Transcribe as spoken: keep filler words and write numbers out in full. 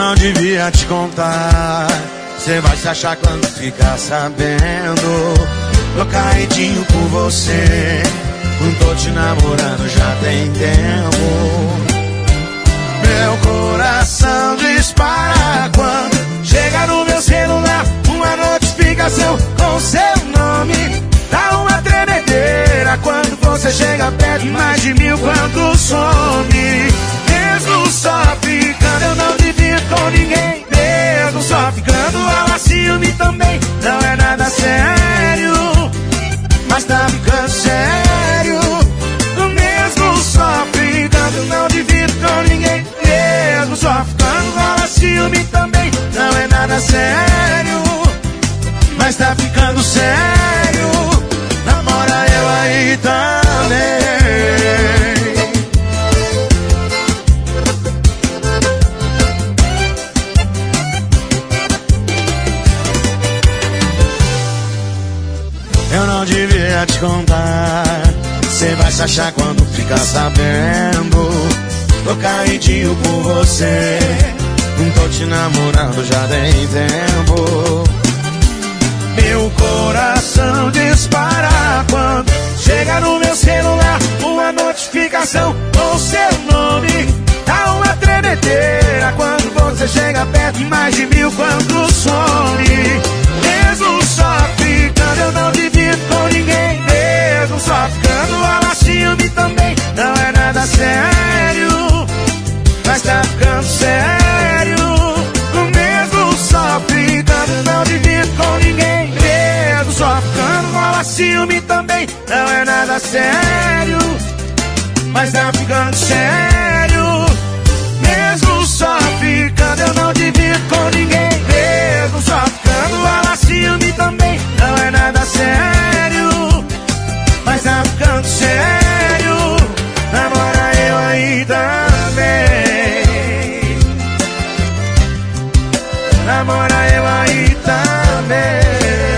não devia te contar. Cê vai se achar quando ficar sabendo. Tô caidinho por você. Não tô te namorando já tem tempo. Meu coração dispara quando chega no meu celular uma notificação com seu nome. Dá uma tremedeira quando você chega perto, mais de mil quando some. Mesmo só ficando, eu não divido com ninguém. Mesmo só ficando, rola ciúme também. Não é nada sério, mas tá ficando sério. Mesmo só ficando, eu não divido com ninguém. Mesmo só ficando, rola ciúme também. Não é nada sério, mas tá ficando sério. Namora eu aí também. Eu não devia te contar. Cê vai se achar quando ficar sabendo. Tô caidinho por você. Não tô te namorando já tem tempo. Meu coração dispara quando chega no meu celular uma notificação com seu nome. Dá uma tremedeira quando você chega perto, mais de mil quando some. Mesmo só ficando, eu não divido com ninguém. Mesmo só ficando, rola ciúme também. Não é nada sério, mas tá ficando sério. Mesmo só ficando, eu não divido com ninguém. Mesmo só ficando, rola ciúme também. Não é nada sério, mas tá ficando sério. Mesmo só ficando, eu não divido com ninguém. Mesmo só ficando, rola ciúme também. Não é nada sério, mas tá ficando sério. Namora eu aí também. Namora eu aí também.